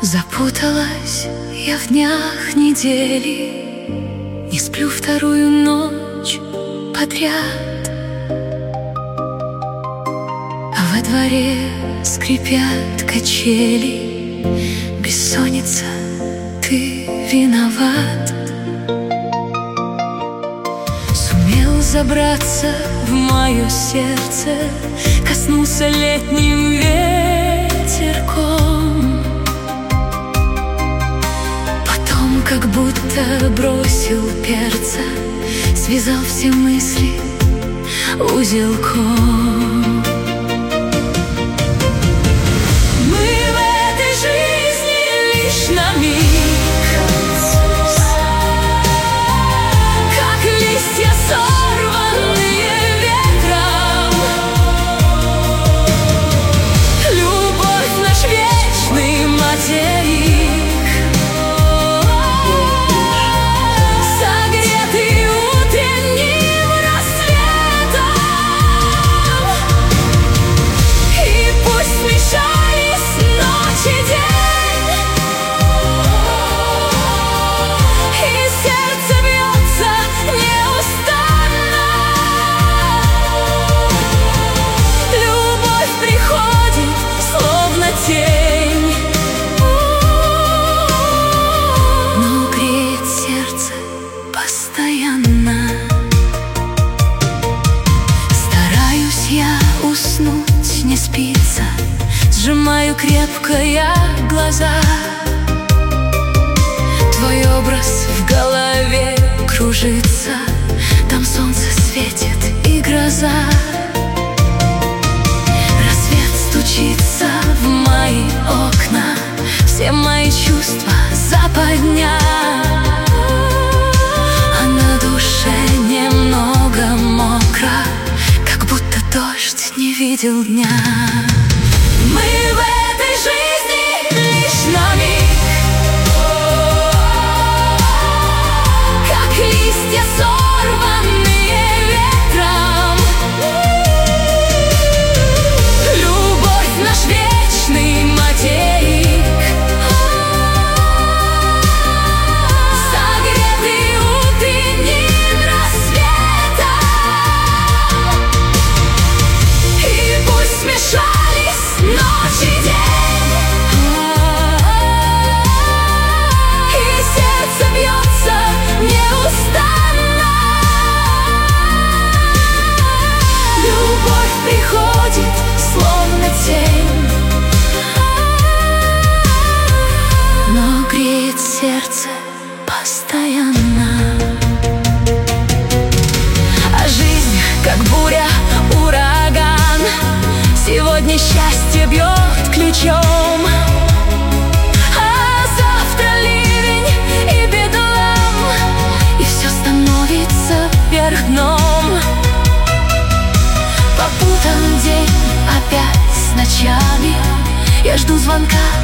Запуталась я в днях недели, не сплю вторую ночь подряд, а во дворе скрипят качели. Бессонница, ты виноват. Сумел забраться в мое сердце, коснулся летним ветерком, потом как будто бросил перца, связал все мысли узелком. Стараюсь я уснуть, не спится, сжимаю крепко я глаза. Твой образ в голове кружится, там солнце светит и гроза. Рассвет стучится в мои окна, все мои чувства западня. А на душе немного мокро, как будто дождь не видел дня. Мы в этой жизни лишь на миг, как листья, сорванные ветром. Любовь — наш вечный материк, согретый утренним рассветом. И пусть смешались ночь и день, и сердце бьется неустанно. Любовь приходит, словно тень, но греет сердце постоянно. А жизнь, как буря, ураган, сегодня счастье бьет ключом, а завтра ливень и бедлам, и все становится вверх дном. Попутан день опять с ночами, я жду звонка